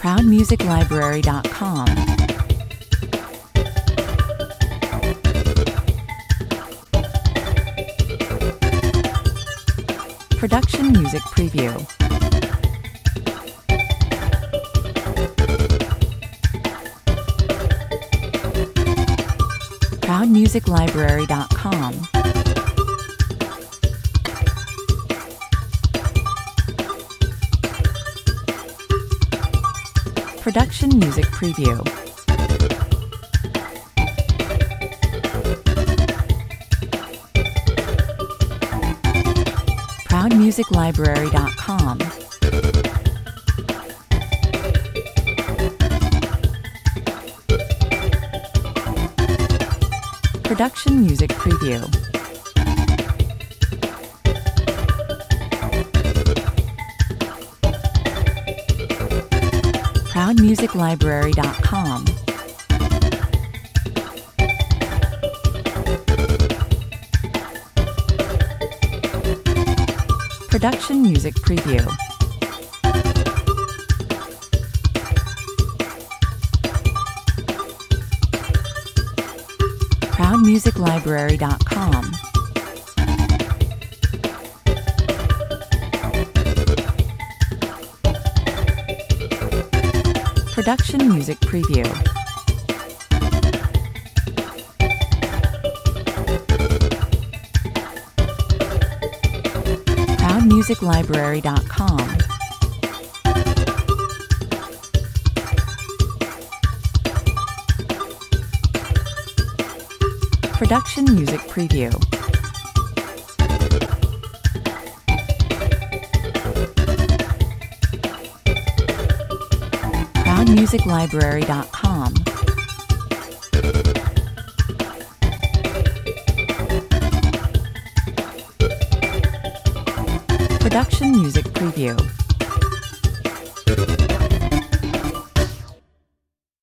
ProudMusicLibrary.com. Production Music Preview. ProudMusicLibrary.com. Production Music Preview. ProudMusicLibrary.com. Production Music Preview. ProudMusicLibrary.com. Production Music Preview. ProudMusicLibrary.com. Production Music Preview. ProudMusicLibrary.com. Production Music Preview. ProudMusicLibrary.com. Production Music Preview.